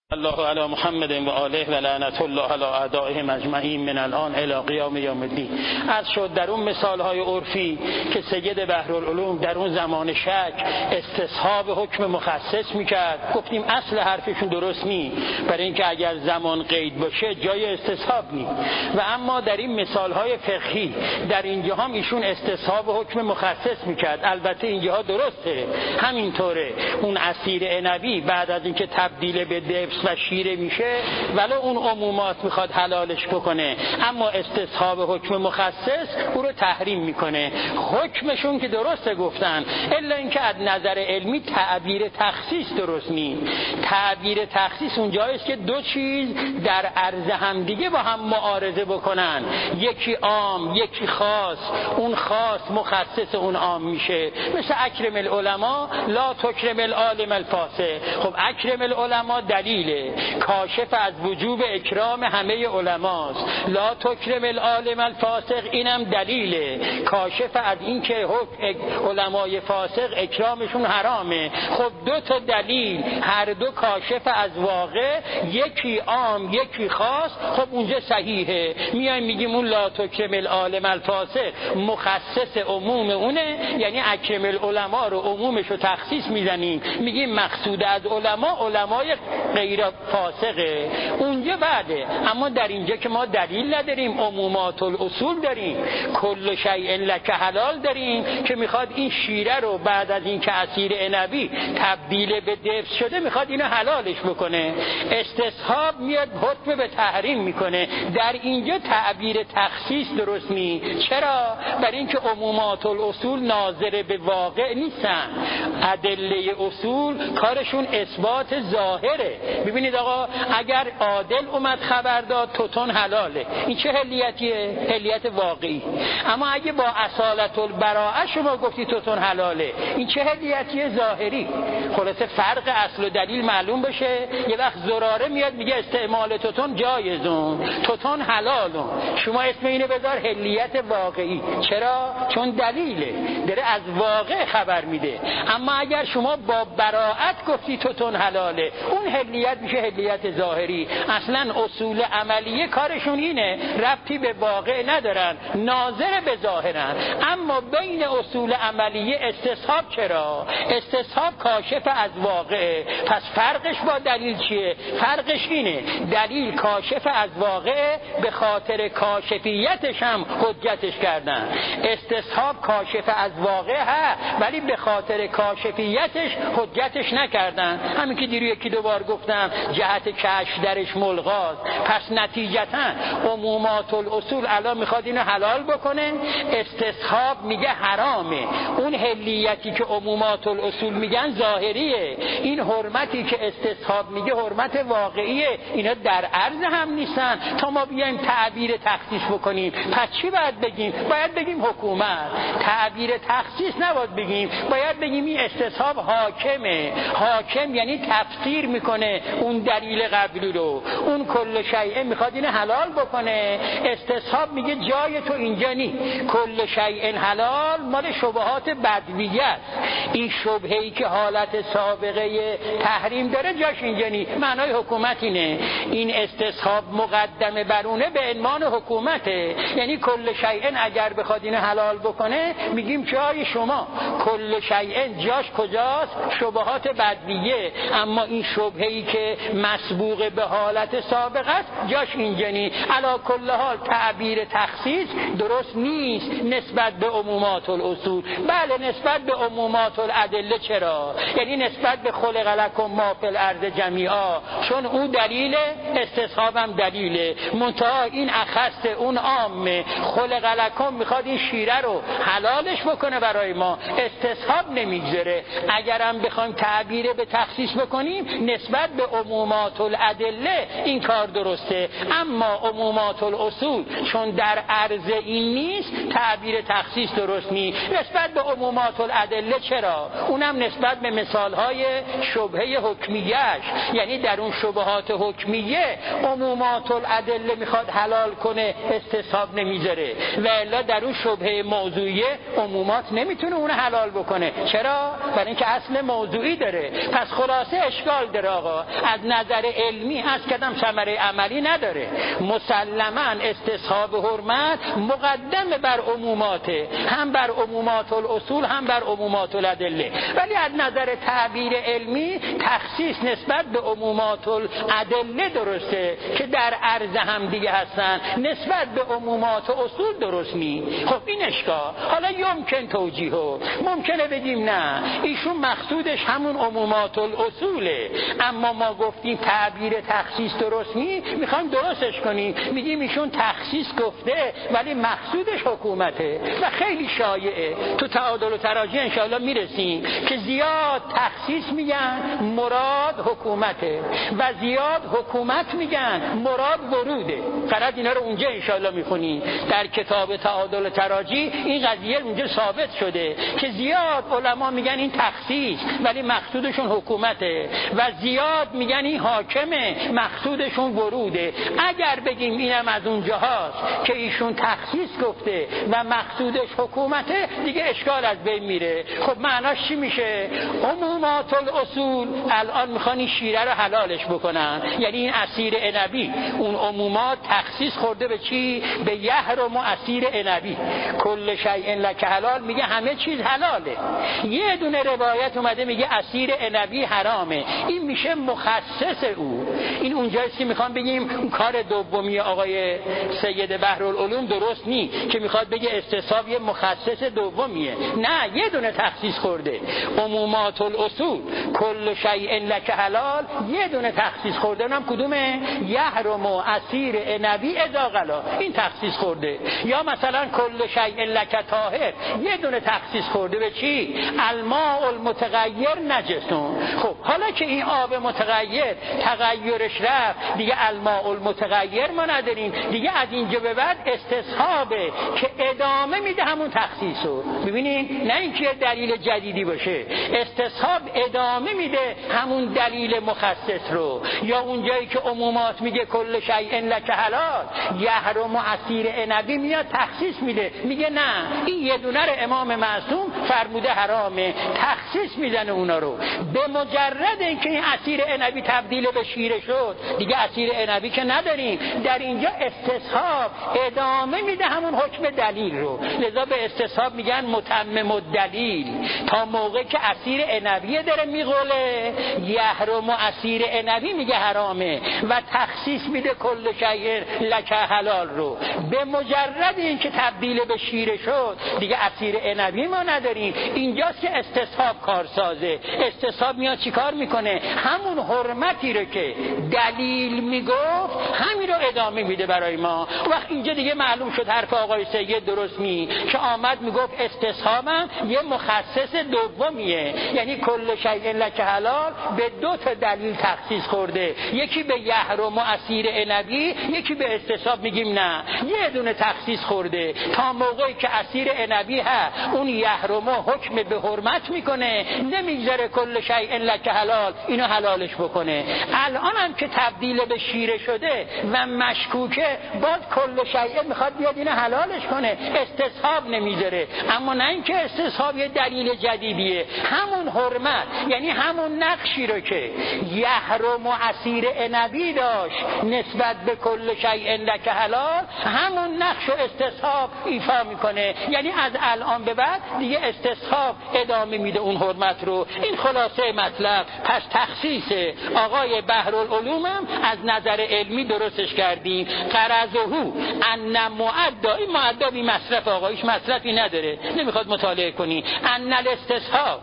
الله علی محمد و آله و لعنت الله علی اعدائهم اجمعین من الان الی قیام یوم الدین. از شد در اون مثالهای عرفی که سید بحرالعلوم در اون زمان شک استصحاب حکم مخصص میکرد، گفتیم اصل حرفشون درست نی، برای اینکه اگر زمان قید باشه جای استصحاب نی. و اما در این مثالهای فقهی در اینجا هم ایشون استصحاب حکم مخصص میکرد. البته اینجا درسته، همینطوره. اون عصیر عنبی بعد از اینکه تبدیل به دبس و شیره میشه ولو اون عمومات میخواد حلالش بکنه، اما استصحاب حکم مخصص او رو تحریم میکنه. حکمشون که درسته گفتن، الا اینکه از نظر علمی تعبیر تخصیص درست نیست. تعبیر تخصیص اونجاییست که دو چیز در عرض هم دیگه با هم معارضه بکنن، یکی عام یکی خاص، اون خاص مخصص اون عام میشه. مثل اکرم العلماء لا تکرم العالم الفاسق. خب اکرم العلماء دلیل کاشف از وجوب اکرام همه علماست، لا تکرم العالم الفاسق اینم دلیل کاشف از این که علمای فاسق اکرامشون حرامه. خب دو تا دلیل هر دو کاشف از واقع، یکی عام یکی خاص. خب اونجا صحیحه، میایم میگیم اون لا تکرم العالم الفاسق مخصص عموم اونه، یعنی اکرم العلماء رو عمومش رو تخصیص میزنیم، میگیم مقصود از علمای غیر فاسقه. اونجا بعده، اما در اینجا که ما دلیل نداریم، عمومات الاصول داریم، کل شیء لک حلال داریم که میخواد این شیره رو بعد از این که عصیر عنبی تبدیل به دبس شده میخواد اینو حلالش بکنه. استصحاب میاد حکم به تحریم میکنه. در اینجا تعبیر تخصیص درست نیست. چرا؟ برای اینکه عمومات الاصول ناظر به واقع نیستن. ادله اصول کارشون اثبات ظاهره. ببینید آقا، اگر عادل اومد خبر داد توتون حلاله، این چه حلیتیه؟ حلیت واقعی. اما اگه با اصالت البراءه شما گفتی توتون حلاله، این چه حلیتیه؟ ظاهری. خلاصه فرق اصل و دلیل معلوم بشه. یه وقت زراره میاد میگه استعمال توتون جایزون، توتون حلالون، شما اسم اینو بذار حلیت واقعی. چرا؟ چون دلیله، داره از واقع خبر میده. اما اگر شما با براءت گفتی توتون حلاله، اون حلیت میشه حلیت ظاهری. اصلا اصول عملیه کارشون اینه، ربطی به واقع ندارن، ناظر به ظاهرن. اما بین اصول عملیه استصحاب چرا؟ استصحاب کاشف از واقع. پس فرقش با دلیل چیه؟ فرقش اینه، دلیل کاشف از واقع، به خاطر کاشفیتش هم حجتش کردن. استصحاب کاشف از واقع ولی به خاطر کاشفیتش حجتش نکردن. همین که دیرو یکی دو بار گفتم، جهت کشف درش ملغاست. پس نتیجتا عمومات الاصول الان میخواد اینو حلال بکنه، استصحاب میگه حرامه. اون حلیتی که عمومات الاصول میگن ظاهریه، این حرمتی که استصحاب میگه حرمت واقعیه. اینا در عرض هم نیستن تا ما بیایم تعبیر تخصیص بکنیم. پس چی باید بگیم؟ باید بگیم حکومت. تعبیر تخصیص نباید بگیم، باید بگیم این استصحاب حاکمه. حاکم یعنی تفسیر میکنه اون دلیل قبلی رو. اون کل شیء میخواد اینو حلال بکنه، استصحاب میگه جای تو اینجا نی. کل شیء حلال مال شبهات بدویه است. این شبهه‌ای که حالت سابقه تحریم داره جاش اینجا نی. معنای حکومت اینه. این استصحاب مقدمه برونه به عنوان حکومته. یعنی کل شیء اگر بخواد اینو حلال بکنه، میگیم جای شما کل شیء جاش کجاست؟ شبهات بدویه. اما این شبهه‌ای که مسبوق به حالت سابقه است جاش اینجا نی. علی کل حال تعبیر تخصیص درست نیست نسبت به عمومات الاصول. بله نسبت به عمومات الادله. چرا؟ یعنی نسبت به خلق لکم ما فی الارض جمیعا، چون اون دلیل، استصحابم دلیله. منتها این اخص اون عامه. خلق لکم میخواد این شیره رو حلالش بکنه برای ما، استصحاب نمیگذاره. اگرم بخوایم تعبیر به تخصیص بکنیم نسبت به عمومات الادله این کار درسته. اما عمومات الاصول چون در عرض این نیست، تعبیر تخصیص درست نیست. نسبت به عمومات الادله چرا؟ اونم نسبت به مثال مثالهای شبهه حکمیهش، یعنی در اون شبهات حکمیه عمومات الادله میخواد حلال کنه، استصحاب نمیذاره، و الا در اون شبهه موضوعیه عمومات نمیتونه اون حلال بکنه. چرا؟ برای اینکه اصل موضوعی داره. پس خلاصه اشکال داره آقا، از نظر علمی از کدام ثمره عملی نداره. مسلما استصحاب حرمت مقدم بر عموماته، هم بر عمومات الاصول هم بر عمومات الادله، ولی از نظر تعبیر علمی تخصیص نسبت به عمومات الادله درسته که در عرض هم دیگه هستن، نسبت به عمومات اصول درست نی. خب این اشکال حالا یمکن توجیهه، ممکنه بگیم نه ایشون مقصودش همون عمومات الاصوله، اما ما گفتیم تعبیر تخصیص درست نی، میخوایم درستش کنیم، میگیم ایشون تخصیص گفته ولی مقصودش حکومته. و خیلی شایعه تو تعادل و تراجع انشاءالله میرسیم که زیاد تخصیص میگن مراد حکومته و زیاد حکومت میگن مراد وروده. فقط اینا رو اونجا انشاءالله میخونیم در کتاب تعادل و تراجع، این قضیه اونجا ثابت شده که زیاد علما میگن این تخصیص ولی مقصودشون حکومته و زیاد میگن این حاکمه مقصودشون وروده. اگر بگیم اینم از اونجاست که ایشون تخصیص گفته و مقصودش حکومته، دیگه اشکال از بین میره. خب معناش چی میشه؟ عمومات الاصول الان میخوان این شیره رو حلالش بکنن، یعنی این عصیر عنبی، اون عمومات تخصیص خورده به چی؟ به یحرم عصیر عنبی کل شیء لک حلال، میگه همه چیز حلاله. یه دونه روایت اومده میگه عصیر عنبی حرامه، این میشه مخصص او. این اونجاییست که میخوام بگیم اون کار دومی آقای سید بحرالعلوم درست نی که میخواد بگه استصحاب یه مخصص دومیه. نه، یه دونه تخصیص خورده، عمومات الاصول کل شیء لک حلال، یه دونه تخصیص خورده، اونم کدومه؟ یحرم عصیر عنبی اذا غلا، این تخصیص خورده. یا مثلا کل شیء لک طاهر، یه دونه تخصیص خورده به چی؟ الماء المتغیر نجسون. خب حالا که این آب متغیر تغیرش رفت، دیگه الماء المتغیر ما نداریم، دیگه از اینجا به بعد استصحابه که ادامه میده همون تخصیصو. ببینین، نه اینکه دلیل جدیدی باشه، استصحاب ادامه میده همون دلیل مخصص رو. یا اونجایی که عمومات میگه کل شیء لک حلال، یحرم عصیر عنبی میاد تخصیص میده، میگه نه این یه دونه رو امام معصوم فرموده حرامه، تخصیص میزنه اونا رو. به مجرد اینکه این عصیر عنبی تبدیل به شیره شد، دیگه عصیر عنبی که نداریم، در اینجا استصحاب ادامه میده همون حکم دلیل رو. لذا به استصحاب میگن متمم الدلیل. تا موقعی که عصیر عنبی داره میغله، یحرم عصیر عنبی میگه حرامه و تخصیص میده کل شیء لک حلال رو. به مجرد اینکه تبدیل به شیره شد، دیگه عصیر عنبی ما نداریم. اینجاست که استصحاب کارسازه. استصحاب میاد چیکار میکنه؟ همون حرمتی رو که دلیل میگفت همین رو ادامه میده برای ما. وقت اینجا دیگه معلوم شد حرف آقای سید درست نی که آمد میگفت استصحابم یه مخصص دومیه، یعنی کل شیء لک حلال به دو تا دلیل تخصیص خورده، یکی به یحرم عصیر عنبی، یکی به استصحاب میگیم نه یه دونه تخصیص خورده. تا موقعی که عصیر عنبی اون یحرم حکم به حرمت میکنه، نمیگذاره کل شیء لک حلال اینو حلالش بکنه. الان هم که تبدیل به شیره شده و مشکوکه، باز کل شیء میخواد بیاد اینو حلالش کنه، استصحاب نمیذاره. اما نه اینکه استصحاب یه دلیل جدیدیه، همون حرمت، یعنی همون نقشی رو که یحرم عصیر عنبی داشت نسبت به کل شیء لک حلال، همون نقش و استصحاب ایفا میکنه. یعنی از الان به بعد دیگه استصحاب ادامه میده اون حرمت رو. این خلاصه مطلب. پس تخصیص آقای بحرالعلوم هم از نظر علمی درستش کردیم. قرضه ان معدا، این معدا بی مصرف، آقایش مصرفی نداره، نمیخواد مطالعه کنی. ان الاستصحاب،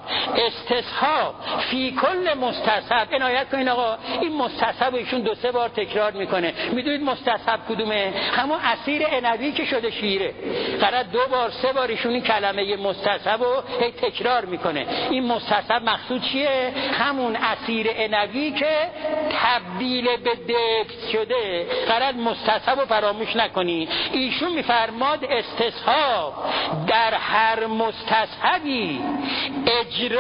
استصحاب فی کل مستصحب. عنایت کنین آقا، این مستصحب ایشون دو سه بار تکرار میکنه. میدونید مستصحب کدومه؟ همون عصیر عنبی که شده شیره. قرار دو بار سه بار ایشون این کلمه مستصحب رو هی تکرار میکنه. این مستصحب مقصود چیه؟ همون عصیر عنبی که تبدیل به دبس شده. قرار مستصحب رو فراموش نکنی. ایشون میفرماد استصحاب در هر مستصحبی اجراء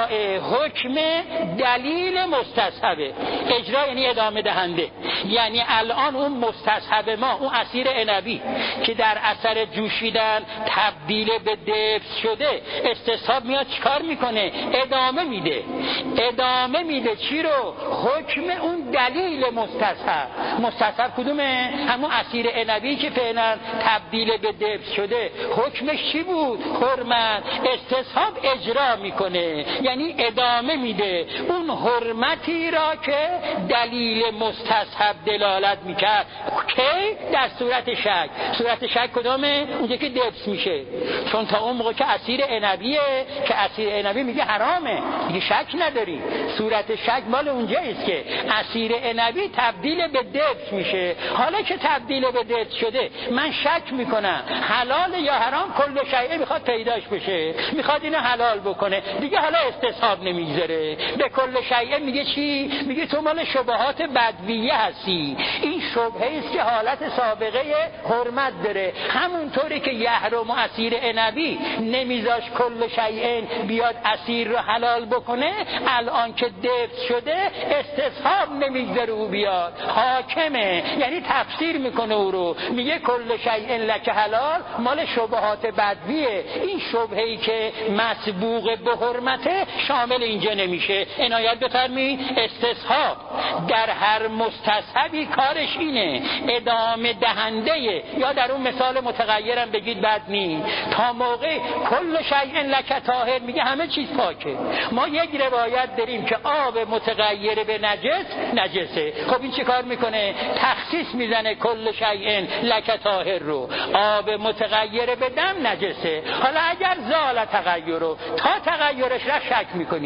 اجرای حکم دلیل مستصحبه. اجرا یعنی ادامه دهنده، یعنی الان اون مستصحب ما، اون عصیر عنبی که در اثر جوشیدن تبدیل به دبس شده، استصحاب میاد چیکار میکنه؟ ادامه میده چی رو؟ حکم اون دلیل مستصحب. مستصحب کدومه؟ همون عصیر عنبی که فعلا تبدیل به دبس شده. حکمش چی بود؟ حرمت. استصحاب اجرا میکنه، یعنی ادامه میده اون حرمتی را که دلیل مستصحب دلالت میکرد. که در صورت شک. صورت شک کدامه؟ اونجا که دبس میشه. چون تا اون موقع که عصیر عنبیه، که عصیر عنبی میگه حرامه، دیگه شک نداری. صورت شک مال اونجاییست که عصیر عنبی تبدیل به دبس میشه. حالا که تبدیل به دبس شده، من شک میکنم حلال یا حرام، کل شیء میخواد پیداش بشه، میخواد اینو حلال بکنه، دیگه حالا استصحاب نمیذاره. به کل شیء میگه چی؟ میگه تو مال شبهات بدویه هستی. این شبهه است که حالت سابقه حرمت داره. همونطوری که یحرم عصیر عنبی نمیذاش کل شیء بیاد عصیر رو حلال بکنه، الان که دبس شده استصحاب نمیذاره او بیاد. حاکمه، یعنی تفسیر میکنه او رو، میگه کل شیء لک حلال مال شبهات بدویه. این شبهه‌ای که مسبوق به حرمته شامل اینجا نمیشه. عنایت بفرمایید. استصحاب در هر مستصحبی کارش اینه ادامه دهنده، یا در اون مثال متغیرم بگید بد نی، تا موقع کل شیء لک طاهر میگه همه چیز پاکه. ما یک روایت داریم که آب متغیر به نجسه. خب این چه کار میکنه؟ تخصیص میزنه کل شیء لک طاهر رو. آب متغیر به دم نجسه. حالا اگر زال تغیرو، تا تغیرش را شک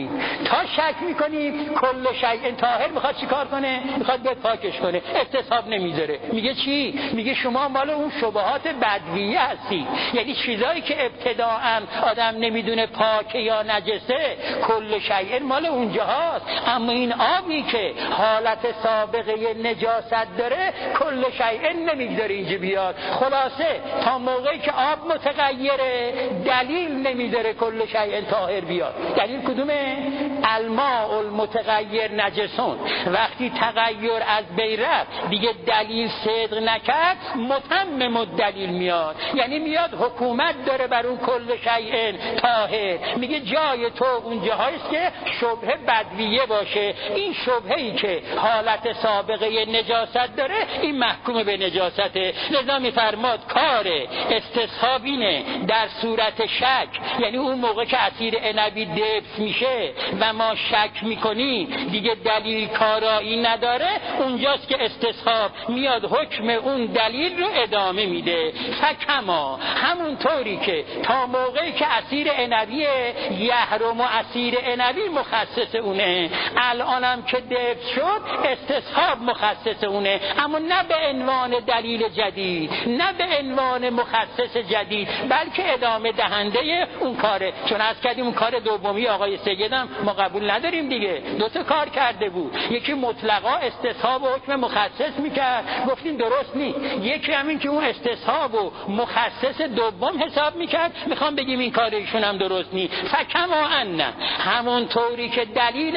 میکنی کل شیء طاهر میخواد چی کار کنه؟ میخواد به پاکش کنه، استصحاب نمیذاره. میگه چی؟ میگه شما مال اون شبهات بدویه هستی، یعنی چیزایی که ابتداءً آدم نمیدونه پاکه یا نجسه، کل شیء مال اونجاست. اما این آبی که حالت سابقه نجاست داره، کل شیء نمیذاره اینجا بیاد. خلاصه تا موقعی که آب متغیره، دلیل نمیذاره کل شیء طاهر بیاد. دلیل کدومه؟ الماء المتغیر نجسون. وقتی تغییر از بین رفت، دیگه دلیل صدق نکرد، متمم الدلیل میاد، یعنی میاد حکومت داره بر اون کل شیء طاهر. میگه جای تو اون جاهاییست که شبهه بدویه باشه. این شبهه‌ای که حالت سابقه نجاست داره، این محکوم به نجاسته. لذا میفرماد کار استصحاب اینه در صورت شک، یعنی اون موقع که عصیر عنبی دبس میشه و ما شک میکنی دیگه دلیل کارایی نداره، اونجاست که استصحاب میاد حکم اون دلیل رو ادامه میده. فکما، همونطوری که تا موقعی که عصیر عنبی یحرم و عصیر عنبی مخصص اونه، الانم که دبس شد استصحاب مخصص اونه، اما نه به عنوان دلیل جدید، نه به عنوان مخصص جدید، بلکه ادامه دهنده اون کاره. چون از کردیم اون کار دومی آقای سیدم ما قبول نداریم دیگه. دو تا کار کرده بود، یکی مطلقا استصحاب و حکم مخصص میکرد، گفتیم درست نی. یکی همین که اون استصحاب و مخصص دوم حساب میکرد، میخوام بگیم این کار ایشون هم درست نی. فکما ان، همون طوری که دلیل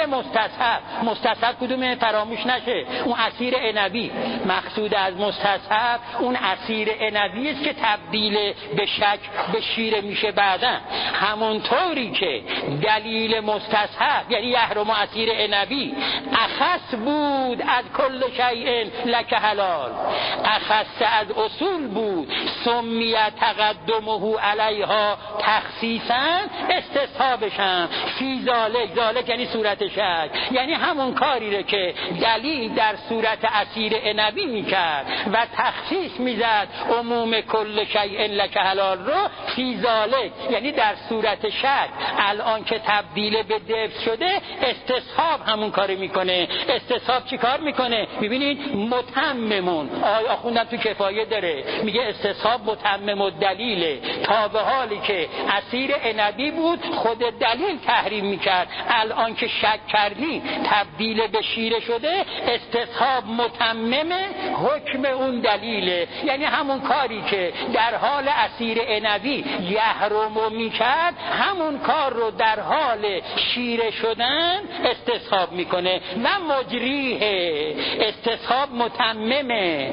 مستصحب کدومه؟ فراموش نشه اون عصیر عنبی. مقصود از مستصحب اون عصیر عنبی است که تبدیل به شک به شیر میشه بعدا. همون طوری که دلیل مستصحب یعنی یحرم عصیر عنبی اخص بود از کل شیء لک حلال، اخص از اصول بود، سمیت تقدمه علیها تخصیصا، استصحابشم فی ذالک یعنی صورت شک، یعنی همون کاری رو که دلیل در صورت عصیر عنبی میکرد و تخصیص میزد عموم کل شیء لک حلال رو، فی ذالک یعنی در صورت شک الان که تبدیل به دبس شده، استصحاب همون کاری میکنه. استصحاب چی کار میکنه؟ ببینید متممون. آخوندم تو کفایه داره میگه استصحاب متمم الدلیله، تا به حالی که عصیر عنبی بود خود دلیل تحریم میکرد، الان که شک کردی تبدیل به شیره شده، استصحاب متمم حکم اون دلیله. یعنی همون کاری که در حال عصیر عنبی یحرمو میکرد، همون کار رو در حال شیره شدن استصحاب میکنه. و مجریه، استصحاب متممه.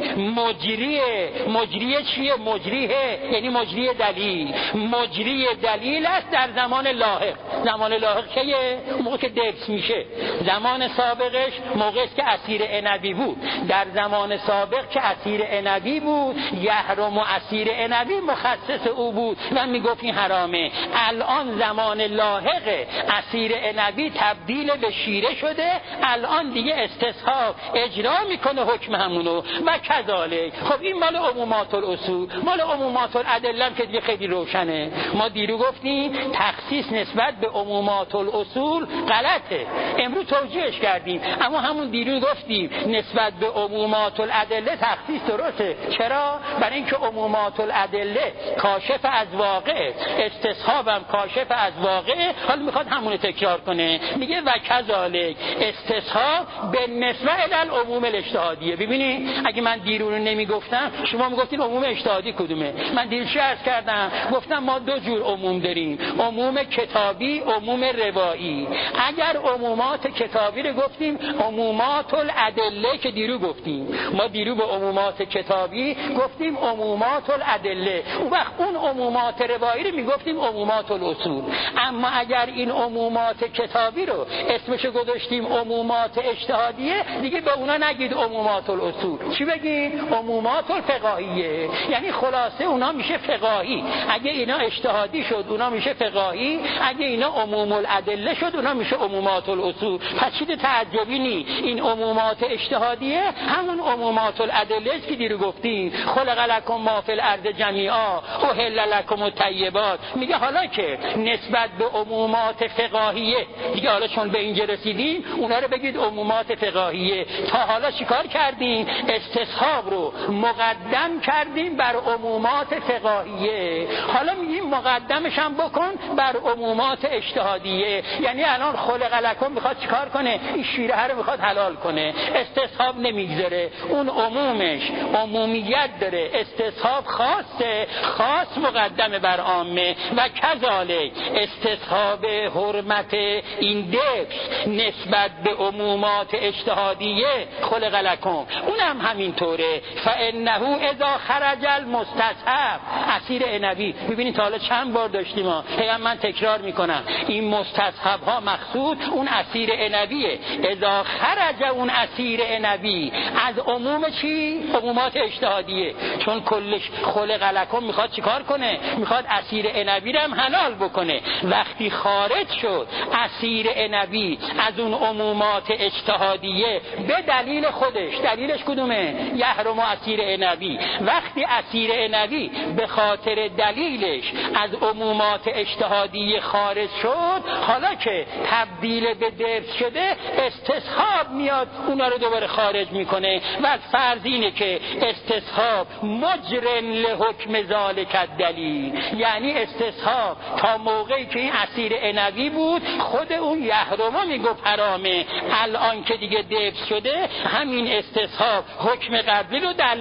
مجریه چیه؟ مجریه یعنی مجری دلیل. مجری دلیل است در زمان لاحق. زمان لاحق که موقع که دبس میشه، زمان سابقش موقعی که عصیر عنبی بود. در زمان سابق که عصیر عنبی بود، یحرم و عصیر عنبی مخصص او بود و میگفت این حرامه. الان زمان لاحق عصیر عنبی تبدیل به شیره شده، الان دیگه استصحاب اجرا میکنه حکم همونو. و کذالک. خب این مال عمومات الاصول، مال عمومات الادله که دیگه خیلی روشنه. ما دیرو گفتیم تخصیص نسبت به عمومات الاصول غلطه، امروز توجیهش کردیم. اما همون دیرو گفتیم نسبت به عمومات الادله تخصیص درسته. چرا؟ برای اینکه عمومات الادله کاشف از واقع، استصحابم کاشف از واقع. حالا میخواد همون تکرار کنه، میگه و کذالک استصحاب به نسبت العموم الاجتهادیه. ببینید اگه من دیرو رو نمیگفتم شما میگفتین عموم اجتهادی کدومه؟ من دیرش عرض کردم، گفتم ما دو جور عموم داریم، عموم کتابی، عموم روایی. اگر عمومات کتابی رو گفتیم عمومات الادله که دیرو گفتیم، ما دیرو به عمومات کتابی گفتیم عمومات الادله، اون وقت اون عمومات روایی رو میگفتیم عمومات الاصول. اما اگر این عمومات کتابی رو اسمش گذاشتیم عمومات اجتهادیه، دیگه به اونا نگید عمومات الاصول، چی بگید؟ عمومات الفقاهیه. یعنی خلاصه اونا میشه فقاهی. اگه اینا اجتهادی شد اونا میشه فقاهی، اگه اینا عموم الادله شد اونا میشه عمومات الاصول. پس چیز تعجبی نی. این عمومات اجتهادیه همون عمومات الادله است که دیرو گفتیم خلق لکم ما فی الارض جمیعا احل لکم الطیبات. میگه حالا که نسبت به عمومات فقاهیه دیگه، حالا چون به اینجا رسیدیم اونا رو بگید عمومات فقاهیه. تا حالا چیکار کردیم؟ استصحاب رو مقدم کردیم بر عمومات فقاهیه، حالا میگیم مقدمش هم بکن بر عمومات اجتهادیه. یعنی الان خلق لکم میخواد چیکار کنه؟ این شیره رو میخواد حلال کنه، استصحاب نمیگذاره. اون عمومش عمومیت داره، استصحاب خاصه، خاص مقدم بر عامه. و کذالک استصحاب حرمت این دبس نسبت به عمومات اجتهادیه خلق لکم اونم همینطوره. فانه اذا خرج المستصحب عصیر عنبی. ببینید تا حالا چند بار داشتیم ما، من تکرار میکنم، این مستصحب ها مقصود اون عصیر عنبیه. اذا خرج اون عصیر عنبی از عموم چی؟ عمومات اجتهادیه. چون کلش خلق لکم میخواد چیکار کنه؟ میخواد عصیر عنبی رو هم حلال بکنه. وقتی خارج شد عصیر عنبی از اون عمومات اجتهادیه به دلیل خودش، دلیلش کدومه؟ یحرم عصیر عنبی. وقتی عصیر عنبی به خاطر دلیلش از عمومات اجتهادیه خارج شد، حالا که تبدیل به دبس شده استصحاب میاد اونا رو دوباره خارج میکنه. و فرض اینه که استصحاب مجرن لحکم ذالک الدلیل، یعنی استصحاب تا موقعی که این عصیر عنبی بود خود اون یحرم میگفت حرامه، الان که دیگه دبس شده همین استصحاب حکم قبلی رو در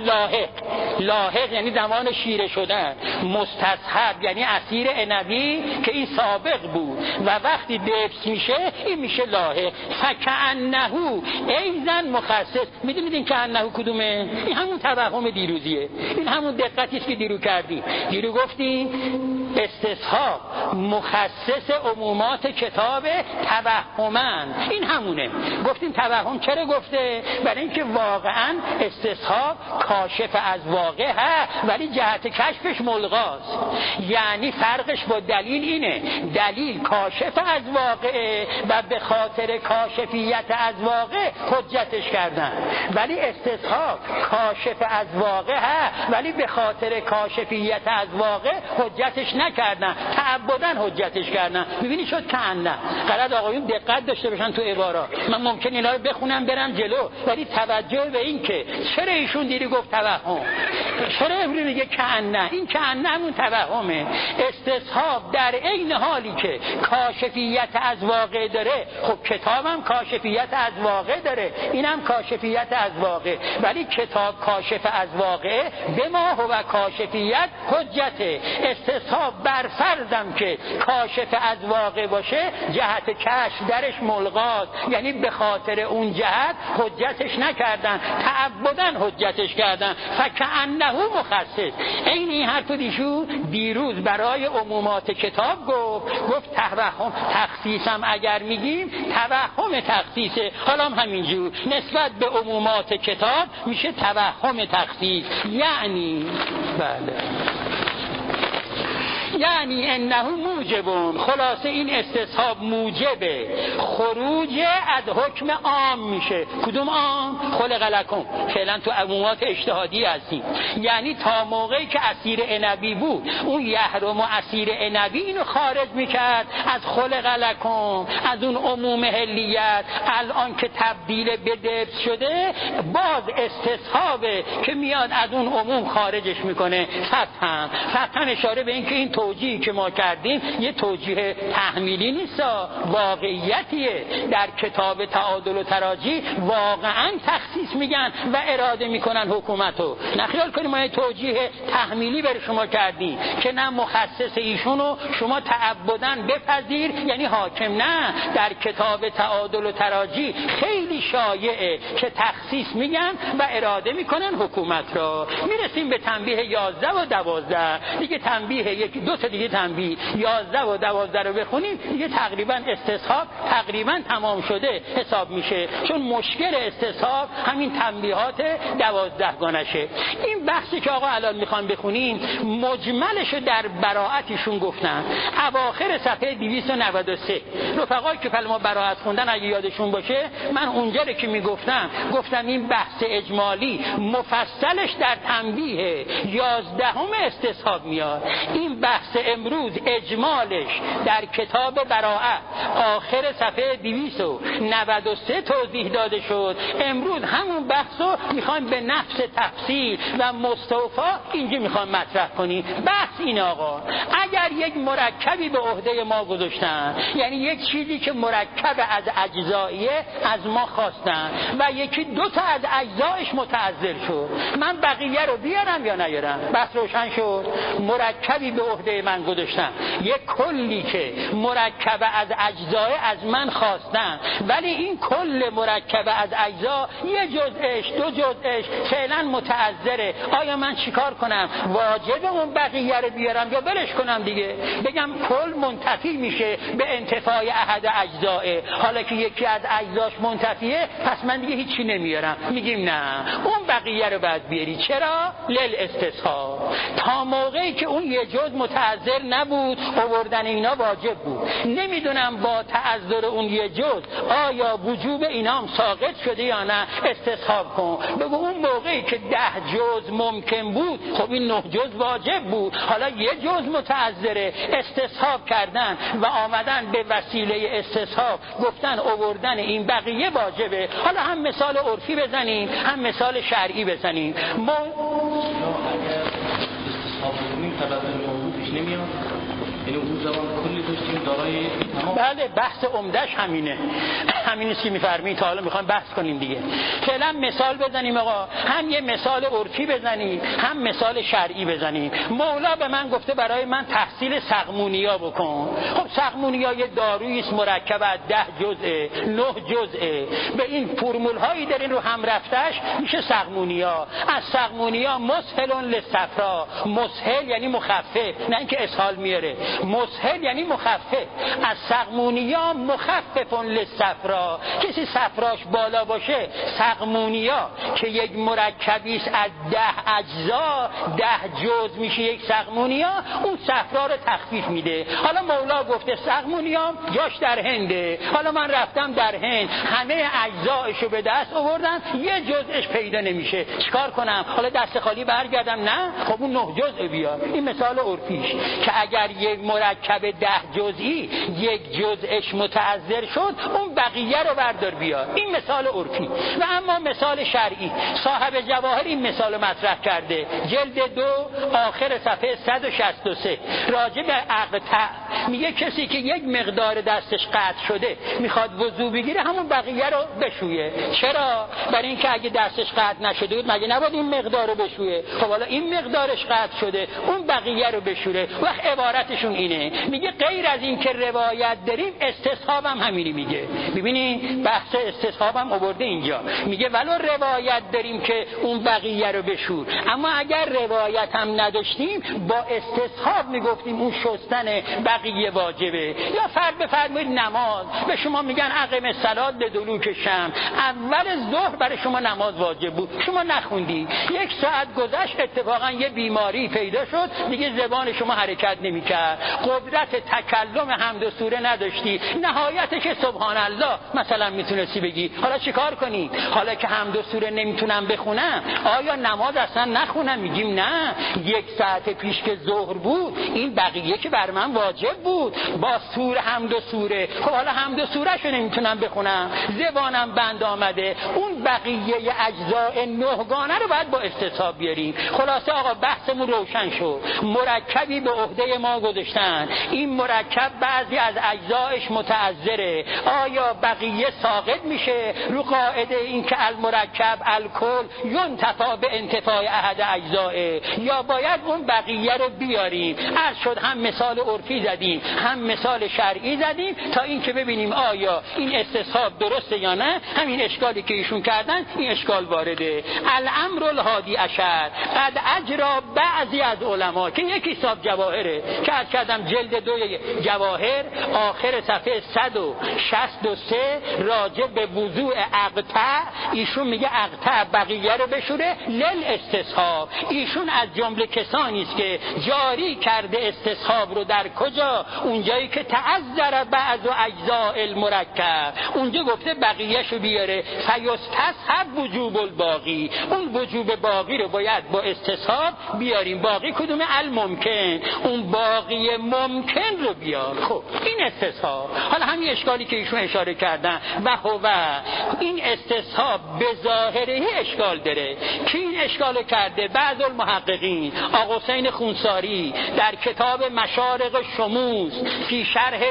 لاحق یعنی زمان شیره شدن، مستصحب یعنی عصیر عنبی که این سابق بود و وقتی دبس میشه این میشه لاحق. فکأنه ایزن مخصص. میدونید که انه کدومه؟ این همون توهم دیروزیه، این همون دقتی است که دیرو کردیم. دیرو گفتیم استصحاب مخصص عمومات کتاب توهمن، این همونه. گفتیم توهم چرا گفته؟ برای اینکه واقعا استصحاب کاشف از واقع هست ولی جهت کشفش ملغاست. یعنی فرقش با دلیل اینه، دلیل کاشف از واقع و به خاطر کاشفیت از واقع حجتش کردن، ولی استصحاب کاشف از واقع هست ولی به خاطر کاشفیت از واقع حجتش نکردن، تعبداً حجتش کردن. میبینی شد که نه غلط. آقایون دقت داشته باشن تو عبارات. من ممکن اینا رو بخونم برم جلو ولی توجه به این که چرا ایشون دیدی گفت توهم، چرا ابری میگه کأنه، این کأنه همون توهمه. استصحاب در عین حالی که کاشفیت از واقع داره، خب کتابم کاشفیت از واقع داره، اینم کاشفیت از واقع، ولی کتاب کاشف از واقع به ما هو کاشفیت حجته. استصحاب بر فرضم که کاشف از واقع باشه، جهت کشف درش ملغاست، یعنی به خاطر اون جهت حجتش نکردن، تعبدن حجتش کردن. فکأنه مخصص. این حرف دیروز برای عمومات کتاب گفت توهم تخصیصم اگر میگیم توهم تخصیصه، حالا همینجور نسبت به عمومات کتاب میشه توهم تخصیص. یعنی بله، یعنی انه موجبون، خلاصه این استصحاب موجب خروج از حکم عام میشه. کدوم عام؟ خلق لکم. فعلا تو عمومات اجتهادی هستیم، یعنی تا موقعی که اسیر عنبی بود اون یحرم و اسیر عنبی اینو خارج میکرد از خلق لکم، از اون عموم حلیت. الان که تبدیل به دبس شده، باز استصحابه که میاد از اون عموم خارجش میکنه. فتحا اشاره به این که این توجیهی که ما کردیم یه توجیه تحمیلی نیست، واقعیتیه. در کتاب تعادل و تراجی واقعا تخصیص میگن و اراده میکنن حکومتو. نخیال کنیم ما یه توجیه تحمیلی بر شما کردیم که نه مخصص ایشونو شما تعبدن بپذیر یعنی حاکم. نه، در کتاب تعادل و تراجی خیلی شایعه که تخصیص میگن و اراده میکنن حکومت را. میرسیم به تنبیه 11 و 12 دیگه. تنبیه دو تا دیگه تنبیه 11 و 12 رو بخونیم دیگه تقریبا استصحاب تقریبا تمام شده حساب میشه، چون مشکل استصحاب همین تنبیهات 12 گانشه. این بحثی که آقا الان میخوام بخونیم مجملشو در براءتشون گفتن اواخر صفحه 293. رفقایی که ما براءت خوندن اگه یادشون باشه، من اونجا رو که گفتم این بحث اجمالی مفصلش در تنبیه 11 استصحاب میاد. این بحث امروز اجمالش در کتاب براءت آخر صفحه 293 توضیح داده شد. امروز همون بحثو میخوایم به نفس تفصیل و مستوفا اینجا میخوایم مطرح کنیم. بحث این آقا، اگر یک مرکبی به عهده ما گذاشتن، یعنی یک چیزی که مرکب از اجزاییه از ما خواستن و یکی دو تا از اجزایش متعذر شد، من بقیه رو بیارم یا نیارم؟ بحث روشن شد. مرکبی به عهده من گذاشتن، یک کلی که مرکب از اجزای از من خواستن، ولی این کل مرکب از اجزا یه جزءش دو جزءش فعلا متعذره. آیا من چیکار کنم؟ واجب اون بقیه رو بیارم یا بلش کنم دیگه؟ بگم کل منتفی میشه به انتفاع احد اجزائه، حالا که یکی از اجزاش منتفیه پس من دیگه هیچی نمیارم. میگیم نه، اون بقیه رو باید بیاری. چرا؟ للاستصحاب. تا موقعی که اون یه جزء متعذر نبود آوردن اینا واجب بود. نمیدونم با تعذر اون یه جزء آیا وجوب اینام ساقط شده یا نه، استصحاب کن. بگو اون موقعی که 10 جزء ممکن بود، خب این 9 جزء واجب بود، حالا یه جزء متعذره. استصحاب کردن و آمدن به وسیله استصحاب گفتن آوردن این بقیه واجبه. حالا هم مثال عرفی بزنیم هم مثال شرعی بزنیم. ما بله، بحث عمدهش همینه، همینی که میفرمایید. تا حالا میخوایم بحث کنیم دیگه. فعلا مثال بزنیم آقا، هم یه مثال عرفی بزنیم هم مثال شرعی بزنیم. مولا به من گفته برای من تحصیل سقمونیا بکن. خب سقمونیا یه دارویی است مرکب از 10 جزء 9 جزء، به این فرمول هایی دارین رو هم رفتش میشه سقمونیا. از سقمونیا مسهل للصفرا، مسهل یعنی مخفف، نه اینکه اسهال میاره، مسهل یعنی مخفف. از سقمونیا مخفف للصفرا، کسی صفراش بالا باشه سقمونیا که یک مرکبی است از 10 اجزا 10 جزء میشه یک سقمونیا، اون صفرا رو تخفیف میده. حالا مولا گفته سقمونیا جاش در هنده، حالا من رفتم در هند همه اجزایشو به دست آوردم یه جزءش پیدا نمیشه، چیکار کنم؟ حالا دست خالی برگردم؟ نه، خب اون 9 جزء بیار. این مثال عرفیش که اگر یک مرکب 10 جزئی یک جزءش متعذر شد، اون بقیه رو بردار بیار. این مثال عرفی. و اما مثال شرعی، صاحب جواهر این مثال مطرح کرده، جلد 2 آخر صفحه 163 راجع به اقطع. میگه کسی که یک مقدار دستش قطع شده میخواد وضو بگیره، همون بقیه رو بشویه. چرا؟ برای اینکه اگه دستش قطع نشده بود مگه نباید این مقدار رو بشویه؟ خب حالا این مقدارش قطع شده، اون بقیه رو بشوره. وقت عبارتشون اینه، میگه غیر از این که روایت داریم استصحاب هم همینی میگه. ببینین بحث استصحاب هم آورده اینجا، میگه ولو روایت داریم که اون بقیه رو بشور، اما اگر روایت هم نداشتیم با استصحاب میگفتیم اون شستن بقیه واجبه. یا فرض بفرمایید نماز، به شما میگن اقیم الصلاة لدلوک شمس، اول ظهر برای شما نماز واجب بود، شما نخوندی، 1 ساعت گذشت اتفاقا یه بیماری پیدا شد، دیگه زبان شما حرکت نمیکرد، قدرت تکلم حمد و سوره نداشتی، نهایتش سبحان الله مثلا میتونستی بگی. حالا چیکار کنی؟ حالا که حمد و سوره نمیتونم بخونم، آیا نماز اصلا نخونم؟ میگیم نه، 1 ساعت پیش که ظهر بود این بقیه که بر من واجب بود با سوره حمد و سوره، خب حالا حمد و سوره شو نمیتونم بخونم، زبانم بند آمده، اون بقیه اجزاء 9 گانه رو باید با استصحاب بیاریم. خلاصه آقا بحثمون روشن شد، مرکبی به عهده ما گذاشتن، این مرکب بعضی از اجزایش متعذره، آیا بقیه ساقط میشه رو قاعده این که المرکب الکل ینتفع به انتفاع احد اجزائه، یا باید اون بقیه رو بیاریم؟ عرض شد هم مثال عرفی زدیم هم مثال شرعی زدیم تا این که ببینیم آیا این استصحاب درسته یا نه. همین اشکالی که ایشون کردن این اشکال وارده. الامر الهادی عشر قد اجرا بعضی از علما، که یکی حساب جواهره که عرض کردم جلد 2 جواهر آخر صفحه 163 راجع به وضوع اقطع، ایشون میگه اقطع بقیه رو بشوره لل استصحاب. ایشون از جمله کسانی است که جاری کرده استصحاب رو. در کجا؟ اونجایی که تعذر بعض اجزاء المرکب، اونجا گفته بقیه‌شو بیاره، فیستصحب وجوب الباقی، اون وجوب باقی رو باید با استصحاب بیاریم. باقی کدومه؟ الممکن، اون باقی ممکن رو بیار. خب این استصحاب. حالا همین اشکالی که ایشون اشاره کردن و این استصحاب به ظاهره اشکال داره. کی این اشکال کرده؟ بعض المحققین، آقا حسین خونساری در کتاب مشارق شموس فی شرح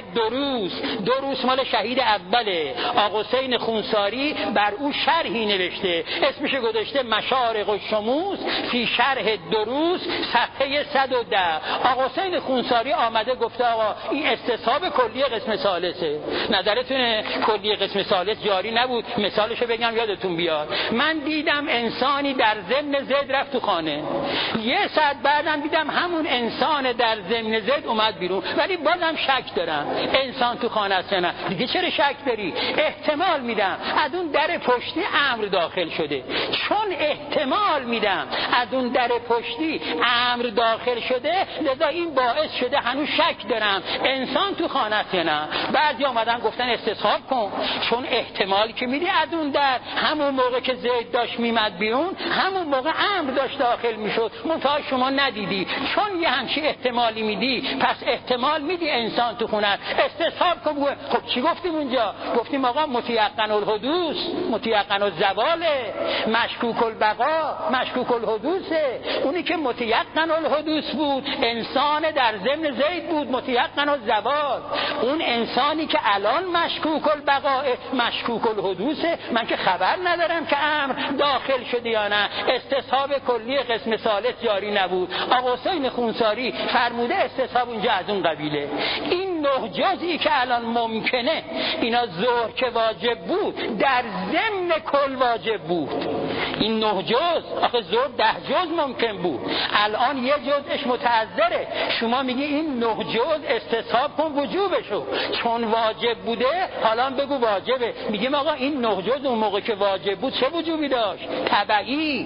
دروس مال شهید اوله، آقا حسین خونساری بر او شرحی نوشته، اسمش گذاشته مشارق شموس فی شرح دروس صفحه 110. آقا حسین خونساری آمده گفته آقا این استصحاب کلی قسم ثالثه. نظرتونه کلی قسم ثالث جاری نبود؟ مثالشو بگم یادتون بیاد. من دیدم انسانی در ضمن زید رفت تو خانه، 1 ساعت بعدم دیدم همون انسان در ضمن زید اومد بیرون، ولی بازم شک دارم انسان تو خانه است نه. دیگه چرا شک داری؟ احتمال میدم از اون در پشتی امر داخل شده، چون احتمال میدم از اون در پشتی امر داخل شده، لذا این باعث شده هنوز شک دارم انسان تو خانه است نه. بعضی اومدن گفتن استصحاب کن، چون احتمال که میدی از اون در همون موقع که زید داشت میمد بیرون همون موقع امر داشت داخل میشد، منتها شما ندیدی، چون یه همچین احتمالی میدی پس احتمال میدی انسان تو خونه. استصحاب کن. خب چی گفتیم اونجا؟ گفتیم آقا متیقن الحدوث، متیقن الزوال، مشکوک البقا، مشکوک الحدوثه. اونی که متیقن الحدوث بود انسان در ضمن زید بود، متیقن الزوال. اون انسانی که الان مشکوک البقا، مشکوک الحدوثه، من که خبر ندارم که امر داخل شده یا نه. استصحاب کلی قسم ثالث جاری نبود. آقا حسین خونساری فرموده استصحاب اونجا از اون قبیله. این 9 جزئی که الان ممکنه، اینا ظهر که واجب بود در ضمن کل واجب بود. این 9 جز، آخه ظهر 10 جز ممکن بود، الان یه جزش متعذره. شما میگی این 9 جز استصحاب کن وجوبشو، چون واجب بوده حالا بگو واجبه. میگیم آقا این 9 جز اون موقع که واجب بود چه وجوبی داشت؟ تبعی،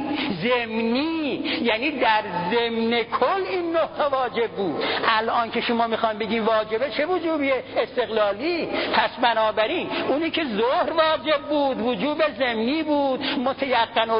ضمنی، یعنی در ضمن کل این 9 تا واجب بود. الان که شما میخوان بگی واجبه چه وجوبیه؟ استقلالی. پس بنابراین اونی که ظهر واجب بود وجوب ضمنی بود، متیقن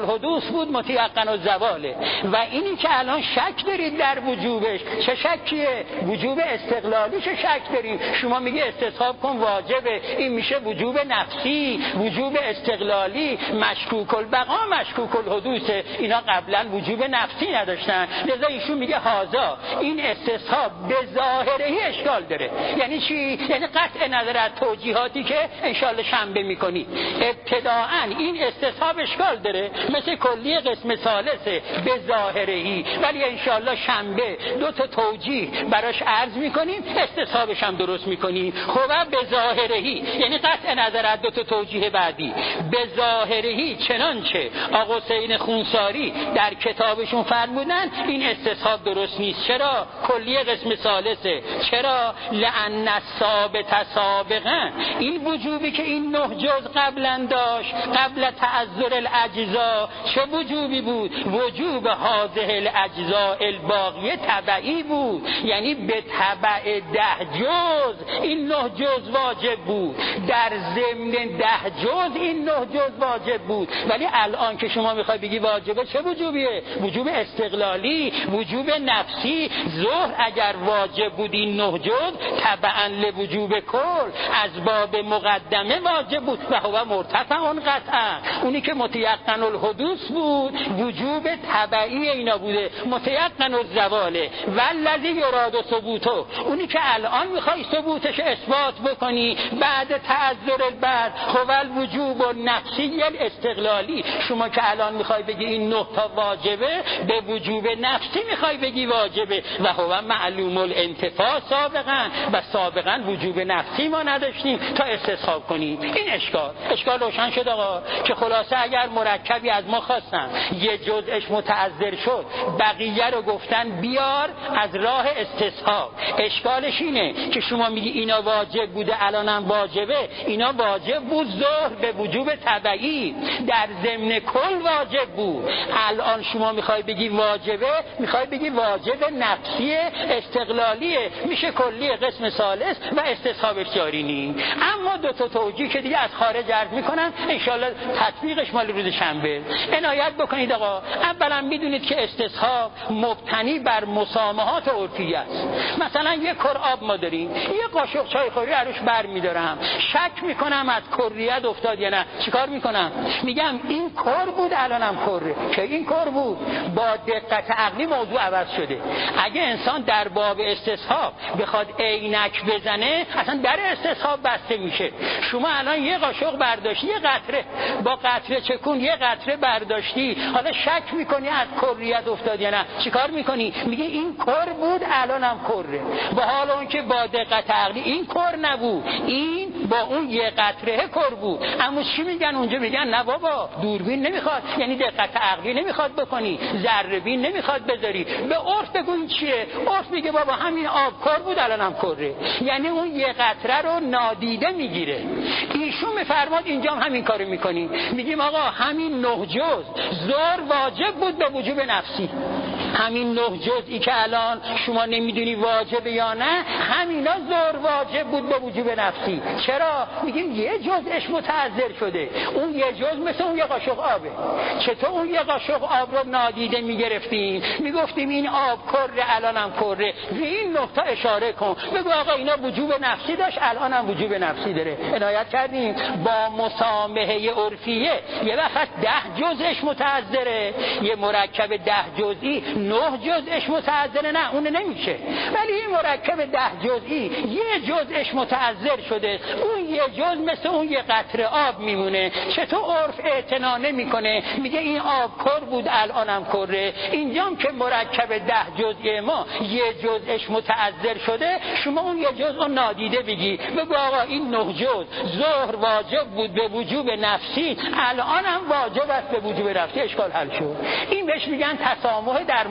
الحدوث بود متیقن الزواله. و اینی که الان شک دارید در وجوبش، چه شکیه؟ وجوب استقلالیش شک دارید. شما میگه استصحاب کن واجبه، این میشه وجوب نفسی، وجوب استقلالی، مشکوک البقا مشکوک الحدوثه. اینا قبلا وجوب نفسی نداشتن، لذا ایشون میگه هازا این استصحاب به ظاهره اشکال داره. یعنی چی؟ یعنی قطع نظر از توجیهاتی که انشالله شنبه میکنی. ابتداعا این استصحاب اشکال داره، مثل کلیه قسم ثالثه به ظاهرهی، ولی انشالله شنبه دو تا توجیه براش عرض میکنیم، استصحابش هم درست میکنیم. خب به ظاهرهی یعنی قطع نظر از دو تا توجیه بعدی. به ظاهرهی چنانچه آقا حسین خونساری در کتابشون فرمودن این استصحاب درست نیست. چرا؟ کلیه قسم ثالثه. چرا؟ لأن الثابت سابقا، این وجوبی که این 9 جز قبلا داشت قبل تعذر الاجزاء، چه وجوبی بود؟ وجوب هذه الاجزاء الباقیه تبعی بود، یعنی به تبع 10 جز این 9 جز واجب بود، در ضمن 10 جز این 9 جز واجب بود. ولی الان که شما میخوای بگی واجبه، چه وجوبیه؟ وجوب استقلالی، وجوب نفسی. ظهر اگر واجب بود این 9 جز تبعا لوجوب کل از باب مقدمه واجب بود و هو مرتفع قطعا. اونی که متیقن الحدوث بود وجوب تبعی اینا بوده، متیقن الزواله. والذی یراد ثبوتو، اونی که الان میخوای ثبوتش اثبات بکنی بعد تعذر البعد، هو الوجوب النفسی الاستقلالی. شما که الان میخوای بگی این 9 تا واجبه، به وجوب نفسی میخوای بگی واجبه و هو معلوم الانتفاع سابقا، و سابقا وجوب نفسی ما نداشتیم تا استصحاب کنیم. این اشکال روشن شد آقا، که خلاصه اگر مرکبی از ما خواستن یه جزءش متعذر شد، بقیه رو گفتن بیار از راه استصحاب. اشکالش اینه که شما میگی اینا واجب بوده الانم واجبه. اینا واجب بود ظهر به وجوب تبعی، در ضمن کل واجب بود. الان شما میخوای بگی واجبه، میخوای بگی واجب نفسی استقلالیه، میشه کلی قسم ثالث و استصحابش جاری نی. اما دو تا توجیه که دیگه از خارج عرض میکنن، انشالله تطبیقش مال روز شنبه. عنایت بکنید آقا. اولا میدونید که استصحاب مبتنی بر مسامحات عرفی است. مثلا یک کر آب ما داریم، یه قاشق چای خوری عروش بر میدارم، شک میکنم از کریت افتاد یا نه، چیکار میکنم؟ میگم این کر بود الانم کره. که این کر بود، با دقت عقلی موضوع عوض شده. اگه انسان در باب استصحاب بخواد عینک بزنه، اصلا در استصحاب بسته میشه. شما الان یه قاشق برداشتی، یه قطره با قطره چکون یه قطره برداشتی، حالا شک میکنی از کریت افتاد یا نه، چیکار میکنی؟ میگه این کر بود الانم کره. با حال اون که با دقت عقلی این کر نبود، این با اون یه قطره کر بود. اما چی میگن اونجا؟ میگن نه بابا، دوربین نمیخواد، یعنی دقت عقلی نمیخواد بکنی، ذره بین نمیخواد بذاری، به عرف بگو این چیه؟ عرف میگه بابا همین آب کر بود الانم کره، یعنی اون یه قطره رو نادیده میگیره. ایشون میفرماد اینجا هم همین کارو میکنیم، میگیم آقا همین 9 جز ظهر واجب بود به وجوب نفسی. همین 9 جزئی که الان شما نمیدونی واجب یا نه، همینا ظهر واجب بود به وجوب نفسی. چرا؟ میگیم یه جزءش متعذر شده، اون یه جزء مثل اون یه قاشق آبه. چطور اون یه قاشق آب رو نادیده میگرفتیم؟ میگفتیم این آب کره الانم کره. به این نقطه اشاره کن، بگو آقا اینا وجوب نفسی داشت الانم وجوب نفسی داره. عنایت کردیم با مسامحه عرفیه. یه وقت 10 جزءش متعذره، یه مرکب 10 جزئی 9 جزءش متعذره، نه اون نمیشه. ولی این مرکب 10 جزئی یه جزءش متعذر شده، اون یه جزء مثل اون یه قطره آب میمونه. چطور عرف اعتنا نمیکنه؟ میگه این آب کر بود الانم کره. اینجام که مرکب 10 جزئی ما یه جزءش متعذر شده، شما اون یه جزء رو نادیده بگی، بگو آقا این 9 جزء ظهر واجب بود به وجوب نفسی، الانم واجب است به وجوب نفسی. اشکال حل شد. این بهش میگن تسامح در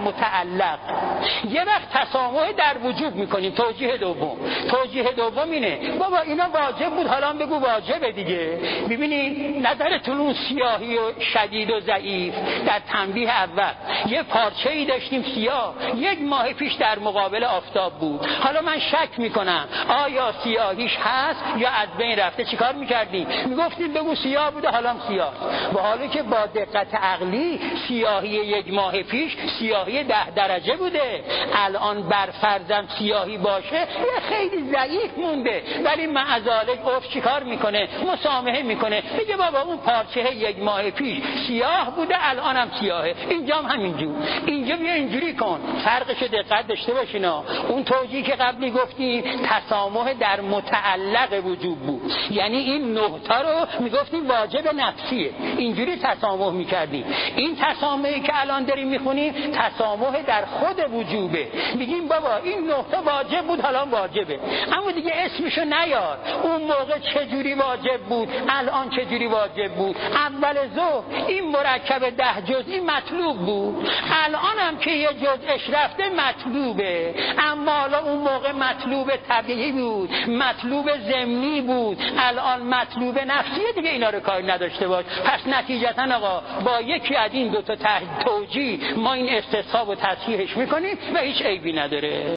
متعلق. یه وقت تسامح در وجوب میکنیم. توجیه دوم اینه بابا اینا واجب بود، حالا بگو واجبه دیگه. ببینید نظرتون اون سیاهی و شدید و ضعیف در تنبیه اول یه پارچه‌ای داشتیم سیاه، 1 ماه پیش در مقابل آفتاب بود، حالا من شک میکنم آیا سیاهیش هست یا از بین رفته، چیکار میکردیم؟ میگفتیم بگو سیاه بوده، حالا سیاه. و حالا که با دقت عقلی سیاهی 1 ماه پیش سیاهی 10 درجه بوده، الان برفرضم سیاهی باشه یه خیلی ضعیف مونده، ولی معذالک عرف چیکار میکنه؟ مسامحه میکنه، میگه بابا اون پارچه 1 ماه پیش سیاه بوده الانم سیاهه، اینجام همینجور. اینجا بیا اینجوری کن، فرقشو دقت داشته باشینا. اون توجیهی که قبلی گفتیم تسامح در متعلق وجوب بود، یعنی این 9 تا رو میگفتیم واجب نفسیه، اینجوری تسامح میکردیم. این تسامحی که الان داریم میخونیم تسامح در خود وجوبه، میگیم بابا این 9 تا واجب بود حالا واجبه، اما دیگه اسمشو نیار. اون موقع چجوری واجب بود، الان چجوری واجب بود؟ اول ظهر این مرکب 10 جزئی مطلوب بود، الان هم که یه جزءش رفته مطلوبه، اما حالا اون موقع مطلوب طبیعی بود، مطلوب ضمنی بود، الان مطلوب نفسیه دیگه. اینا رو کاری نداشته باش. پس نتیجتا آقا با یکی از این 2 تا توجیه ما این استصحاب و تصحیحش میکنیم و هیچ عیبی نداره.